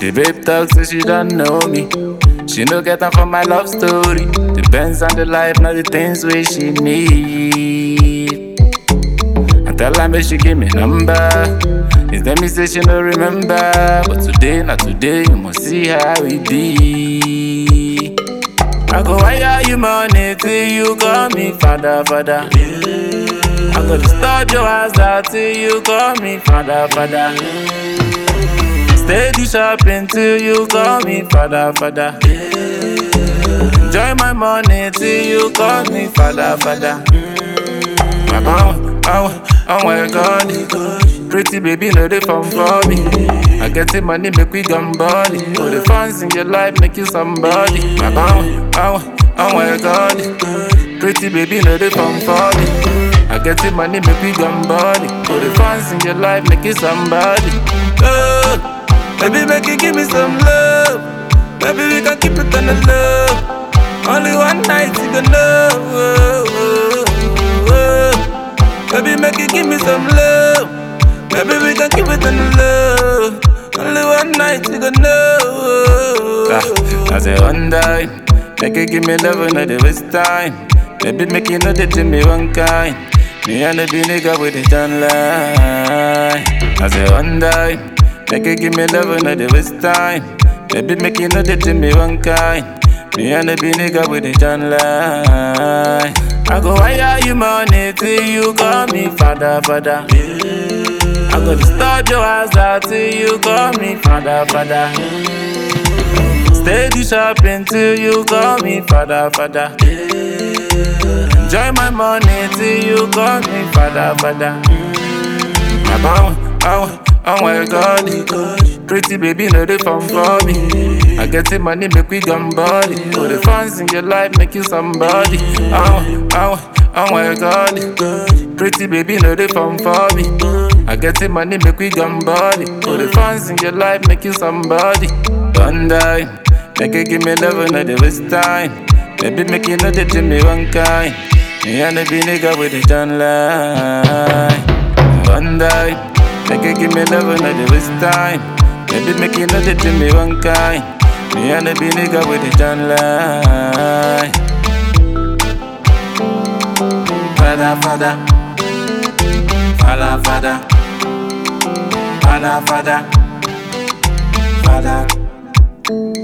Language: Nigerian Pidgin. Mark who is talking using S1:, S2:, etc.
S1: The babe talk so she don't know me. She no get time for my love story. Depends on the life, not the things where she need. I tell her make she give me number. Instead me say she no remember. But today, not today, you must see how it be. I go wire you money till you call me father, father. I go to start your house out till you call me father, father. Steady shopping till you call me father, father. Enjoy my money till you call me father, father. Oh my God, pretty baby, no they fun for me. I get the money, make we gun body. All the fans in your life make you somebody. Oh my God, pretty baby, no they fun for me. I get the money, make we gun body. All the fans in your life make you somebody. Oh, baby, make you give me some love. Maybe we can keep it on the love. Only one night you can know. Baby, make you give me some love. Maybe we can keep it on the love. Only one night you can know. I say one time, make you give me love another waste time. Baby, make you know that you me one kind. Me and the nigga with the done line. I say one time, make you give me love another waste time. Baby, make you know that you me one kind. Me and the nigga with the done line. I go wire you money till you call me father, father. I go to start your house out till you call me father, father. Steady shopping till you call me father, father. Enjoy my money till you call me father, father. Oh my God, pretty baby, no they fun for me. I get the money, make we gun body. All the fans in your life make you somebody. Oh my God, pretty baby, no they fun for me. I get the money, make we gun body. All the fans in your life make you somebody. One day, make you give me love another waste time. Baby, make you know that you me one kind. Me and the nigga with the done line. One day, make you give me love another waste time. Baby, make you know that you me one kind. Me and the nigga with the done line. Father, father. Father, father. Father, father. Father.